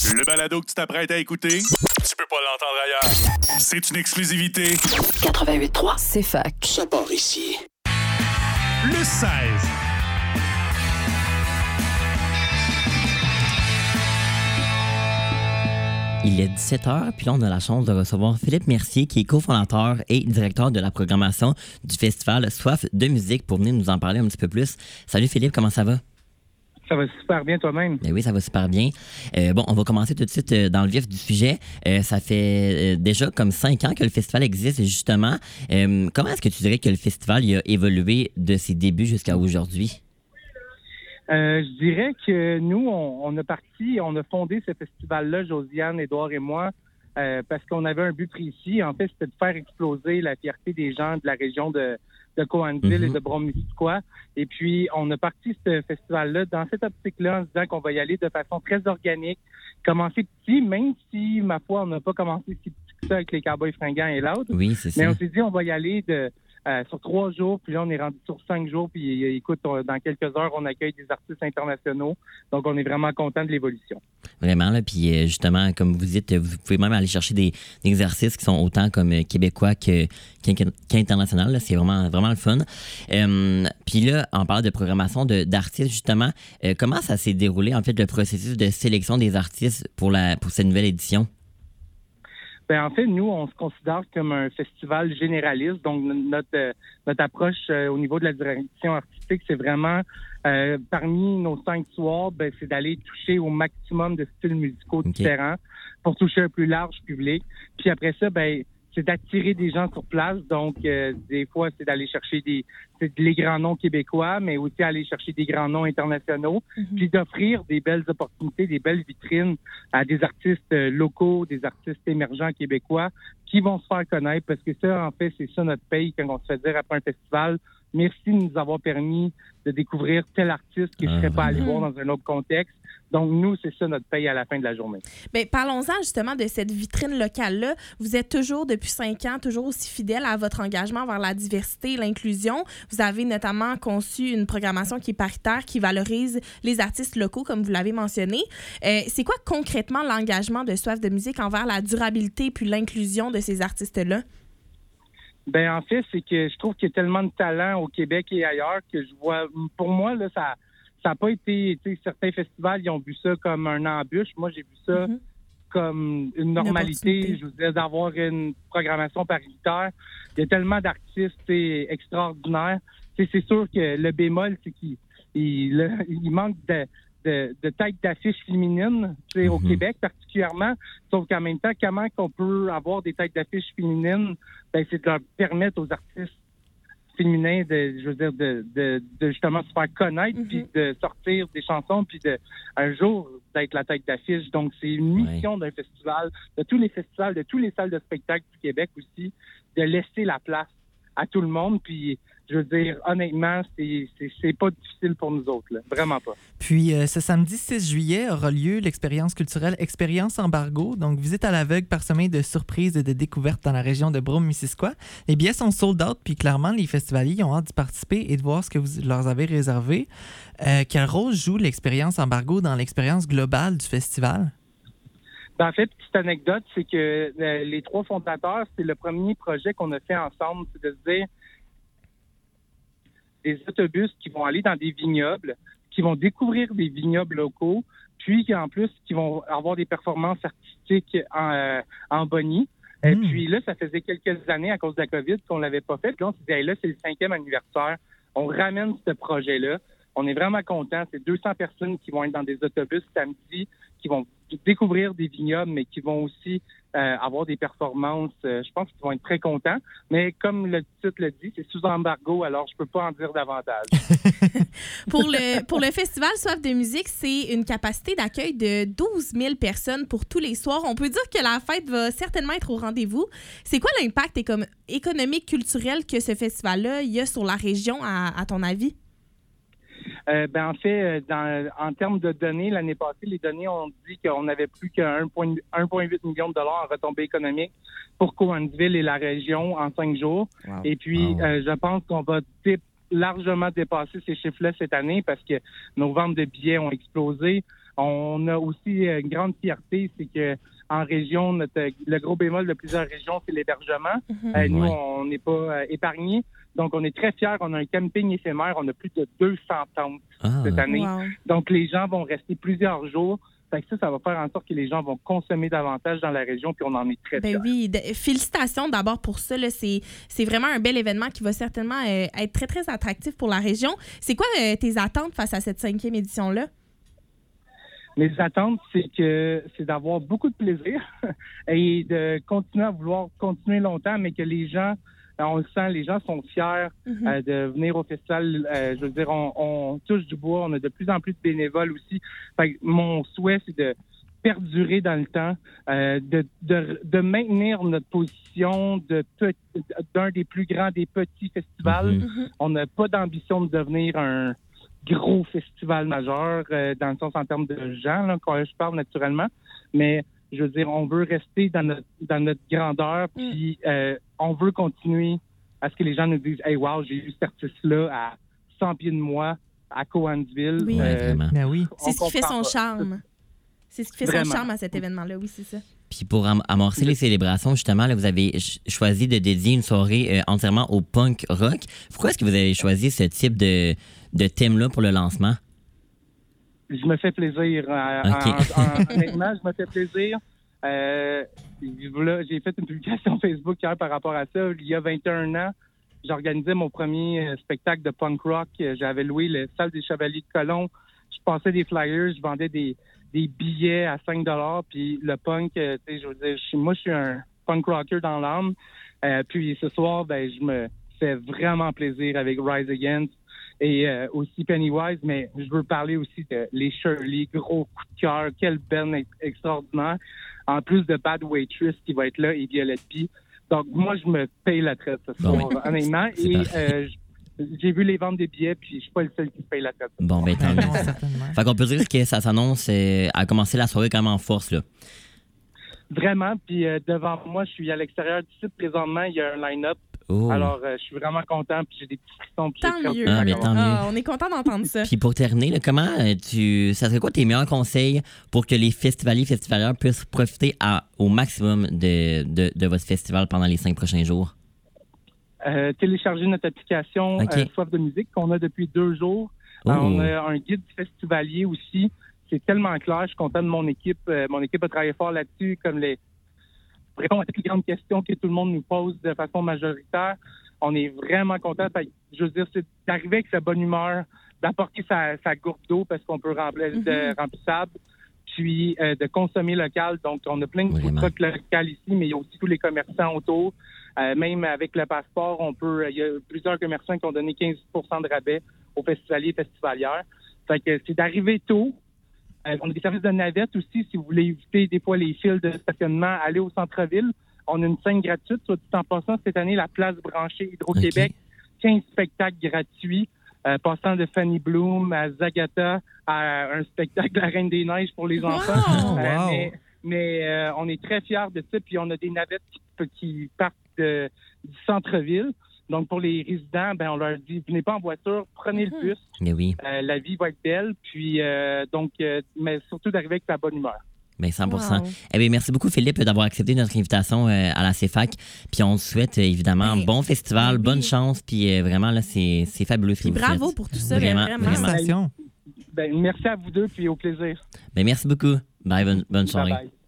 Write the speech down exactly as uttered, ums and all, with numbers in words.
Le balado que tu t'apprêtes à écouter, tu peux pas l'entendre ailleurs. C'est une exclusivité. quatre-vingt-huit point trois, c'est fac. Ça part ici. Le seize. Il est dix-sept heures, puis là, on a la chance de recevoir Philippe Mercier, qui est cofondateur et directeur de la programmation du festival Soif de musique, pour venir nous en parler un petit peu plus. Salut Philippe, comment ça va? Ça va super bien toi-même. Ben oui, ça va super bien. Euh, bon, on va commencer tout de suite euh, dans le vif du sujet. Euh, ça fait euh, déjà comme cinq ans que le festival existe, justement. Euh, comment est-ce que tu dirais que le festival il a évolué de ses débuts jusqu'à aujourd'hui? Euh, je dirais que nous, on, on a parti, on a fondé ce festival-là, Josiane, Édouard et moi, euh, parce qu'on avait un but précis. En fait, c'était de faire exploser la fierté des gens de la région de, de Cowansville mm-hmm. et de Brome-Missisquoi. Et puis, on a parti ce festival-là dans cette optique-là en se disant qu'on va y aller de façon très organique, commencer petit, même si, ma foi, on n'a pas commencé si petit que ça avec les Cowboys fringants et l'autre. Oui, c'est ça. Mais on s'est dit, on va y aller de... Euh, sur trois jours, puis là, on est rendu sur cinq jours, puis euh, écoute, on, dans quelques heures, on accueille des artistes internationaux, donc on est vraiment content de l'évolution. Vraiment, là, puis euh, justement, comme vous dites, vous pouvez même aller chercher des, des exercices qui sont autant comme euh, québécois que, qu'international, là, c'est vraiment, vraiment le fun. Euh, puis là, on parle de programmation de, d'artistes, justement, euh, comment ça s'est déroulé, en fait, le processus de sélection des artistes pour, la, pour cette nouvelle édition? Ben en fait, nous, on se considère comme un festival généraliste. Donc, notre euh, notre approche euh, au niveau de la direction artistique, c'est vraiment, euh, parmi nos cinq soirs, ben, c'est d'aller toucher au maximum de styles musicaux okay. différents pour toucher un plus large public. Puis après ça, ben c'est d'attirer des gens sur place. Donc, euh, des fois, c'est d'aller chercher des c'est les grands noms québécois, mais aussi aller chercher des grands noms internationaux, mm-hmm. puis d'offrir des belles opportunités, des belles vitrines à des artistes euh, locaux, des artistes émergents québécois qui vont se faire connaître, parce que ça, en fait, c'est ça notre paye quand on se fait dire après un festival. Merci de nous avoir permis de découvrir tel artiste que je ne serais pas allé voir dans un autre contexte. Donc, nous, c'est ça notre paye à la fin de la journée. Bien, parlons-en justement de cette vitrine locale-là. Vous êtes toujours, depuis cinq ans, toujours aussi fidèle à votre engagement vers la diversité et l'inclusion. Vous avez notamment conçu une programmation qui est paritaire, qui valorise les artistes locaux, comme vous l'avez mentionné. Euh, c'est quoi concrètement l'engagement de Soif de musique envers la durabilité puis l'inclusion de ces artistes-là? Ben en fait, c'est que je trouve qu'il y a tellement de talent au Québec et ailleurs que je vois, pour moi, là, ça ça n'a pas été, tu sais, certains festivals, ils ont vu ça comme un embûche. Moi, j'ai vu ça mm-hmm. comme une normalité, une je veux dire, d'avoir une programmation paritaire. Il y a tellement d'artistes extraordinaires. T'sais, c'est sûr que le bémol, c'est qu'il il, il manque de, de, de têtes d'affiche féminines mm-hmm. au Québec particulièrement. Sauf qu'en même temps, comment qu'on peut avoir des têtes d'affiche féminines? Ben, c'est de leur permettre aux artistes féminins de, je veux dire, de, de, de justement se faire connaître, mm-hmm. puis de sortir des chansons, puis de un jour d'être la tête d'affiche. Donc, c'est une mission ouais. d'un festival, de tous les festivals, de tous les salles de spectacle du Québec aussi, de laisser la place à tout le monde. Puis, je veux dire, honnêtement, c'est, c'est, c'est pas difficile pour nous autres, là. Vraiment pas. Puis, euh, ce samedi six juillet aura lieu l'expérience culturelle Expérience Embargo, donc visite à l'aveugle parsemée de surprises et de découvertes dans la région de Brome-Missisquoi. Les billets sont sold out, puis clairement, les festivaliers ont hâte d'y participer et de voir ce que vous leur avez réservé. Euh, quel rôle joue l'expérience Embargo dans l'expérience globale du festival? Ben, en fait, petite anecdote, c'est que euh, les trois fondateurs, c'est le premier projet qu'on a fait ensemble, c'est de se dire des autobus qui vont aller dans des vignobles, qui vont découvrir des vignobles locaux, puis en plus, qui vont avoir des performances artistiques en, euh, en Bonnie. Mmh. Et puis là, ça faisait quelques années à cause de la COVID qu'on l'avait pas fait. Puis là, on s'est dit, hey, là, c'est le cinquième anniversaire. On ramène ce projet-là. On est vraiment contents. C'est deux cents personnes qui vont être dans des autobus samedi, qui vont découvrir des vignobles, mais qui vont aussi euh, avoir des performances. Euh, je pense qu'ils vont être très contents. Mais comme le titre le dit, c'est sous embargo, alors je peux pas en dire davantage. pour le pour le festival Soif de musique, c'est une capacité d'accueil de douze mille personnes pour tous les soirs. On peut dire que la fête va certainement être au rendez-vous. C'est quoi l'impact éco- économique, culturel que ce festival-là y a sur la région, à, à ton avis? Euh, ben en fait, dans, en termes de données, l'année passée, les données ont dit qu'on n'avait plus qu'un virgule huit million de dollars en retombées économiques pour Cowansville et la région en cinq jours. Wow. Et puis, wow. euh, je pense qu'on va dé- largement dépasser ces chiffres-là cette année parce que nos ventes de billets ont explosé. On a aussi une grande fierté, c'est que en région, notre, le gros bémol de plusieurs régions, c'est l'hébergement. Mm-hmm. Euh, nous, Ouais. on n'est pas euh, épargnés. Donc, on est très fiers. On a un camping éphémère. On a plus de deux cents tentes Ah, cette année. Wow. Donc, les gens vont rester plusieurs jours. Fait que ça, ça va faire en sorte que les gens vont consommer davantage dans la région, puis on en est très fiers. Ben oui, de- félicitations d'abord pour ça. Là. C'est, c'est vraiment un bel événement qui va certainement euh, être très, très attractif pour la région. C'est quoi euh, tes attentes face à cette cinquième édition-là? Mes attentes, c'est que c'est d'avoir beaucoup de plaisir et de continuer à vouloir continuer longtemps, mais que les gens, on le sent, les gens sont fiers Mhm. euh, de venir au festival. Euh, je veux dire, on, on touche du bois, on a de plus en plus de bénévoles aussi. Fait que mon souhait, c'est de perdurer dans le temps, euh, de, de, de maintenir notre position de pe- d'un des plus grands des petits festivals. Mhm. Mhm. On n'a pas d'ambition de devenir un gros festival majeur, euh, dans le sens en termes de gens, là, quand je parle naturellement. Mais je veux dire, on veut rester dans notre, dans notre grandeur, puis euh, on veut continuer à ce que les gens nous disent « Hey, wow, j'ai eu cet artiste-là à cent pieds de moi, à Coansville. Oui. Ouais, vraiment. Ben oui. C'est on ce qui fait comprend son pas. charme. C'est ce qui fait Vraiment. son charme à cet événement-là, oui, c'est ça. Puis pour am- amorcer les célébrations, justement, là, vous avez ch- choisi de dédier une soirée euh, entièrement au punk rock. Pourquoi est-ce que vous avez choisi ce type de, de thème-là pour le lancement? Je me fais plaisir. euh, Ok. en- en- honnêtement, je me fais plaisir. Euh, là, j'ai fait une publication Facebook hier par rapport à ça. Il y a vingt et un ans, j'organisais mon premier euh, spectacle de punk rock. Euh, J'avais loué la salle des Chevaliers de Colomb. Je passais des flyers, je vendais des, des billets à cinq dollars. Puis le punk, euh, tu sais, je veux dire, je suis- moi, je suis un punk rocker dans l'âme. Euh, puis ce soir, ben, je me fais vraiment plaisir avec Rise Against et euh, aussi Pennywise, mais je veux parler aussi de les Shirley, gros coup de cœur, quelle band ex- extraordinaire. En plus de Bad Waitress qui va être là et Violette P. Donc moi, je me paye la traite ce Bon, soir, honnêtement. C'est Et parfait. euh, j- j'ai vu les ventes des billets, puis je suis pas le seul qui se paye la traite. Bon, ben tant Ben mieux. non, certainement. Fait qu'on peut dire que ça s'annonce euh, à commencer la soirée quand même en force, là. Vraiment, puis euh, devant moi, je suis à l'extérieur du site présentement, il y a un line-up. Oh. Alors, euh, je suis vraiment content, puis j'ai des petits frissons. Puis j'ai Tant très hâte mieux. que ça Ah, mais commence. tant mieux. Ah, on est content d'entendre ça. Puis pour terminer, là, comment euh, tu. Ça serait quoi tes meilleurs conseils pour que les festivaliers et festivalières puissent profiter à, au maximum de, de, de votre festival pendant les cinq prochains jours? Euh, télécharger notre application Ok. euh, Soif de musique qu'on a depuis deux jours. Oh. Euh, on a un guide festivalier aussi. C'est tellement clair. Je suis content de mon équipe. Euh, mon équipe a travaillé fort là-dessus, comme les répondre à toutes les grandes questions que tout le monde nous pose de façon majoritaire. On est vraiment content. Fait que, je veux dire, c'est d'arriver avec sa bonne humeur, d'apporter sa, sa gourde d'eau parce qu'on peut remplir de remplissable, puis euh, de consommer local. Donc, on a plein de food Vraiment. trucks locales ici, mais il y a aussi tous les commerçants autour. Euh, même avec le passeport, on peut. Il y a plusieurs commerçants qui ont donné quinze pour cent de rabais aux festivaliers et festivalières. Fait que c'est d'arriver tôt. Euh, on a des services de navette aussi. Si vous voulez éviter des fois les files de stationnement, aller au centre-ville. On a une scène gratuite. Soit dit en passant, cette année, la place branchée Hydro-Québec, quinze spectacles gratuits, euh, passant de Fanny Bloom à Zagata à un spectacle de la Reine des Neiges pour les enfants. Wow! Euh, Wow. mais mais euh, on est très fiers de ça. Puis on a des navettes qui, qui partent de- du centre-ville. Donc, pour les résidents, ben, on leur dit, venez pas en voiture, prenez le bus. Mais oui, Euh, la vie va être belle. Puis, euh, donc, euh, mais surtout d'arriver avec sa bonne humeur. ben cent pour cent. Wow. Eh bien, merci beaucoup, Philippe, d'avoir accepté notre invitation euh, à la C F A C. Puis on te souhaite euh, évidemment Ben, bon festival, oui. bonne chance. Puis euh, vraiment, là, c'est c'est fabuleux. ce Puis que vous bravo faites. pour tout ça, Vraiment, vraiment. vraiment. Félicitations. Ben, merci à vous deux, puis au plaisir. Ben, merci beaucoup. Bye, bonne, bonne Bye soirée. bye.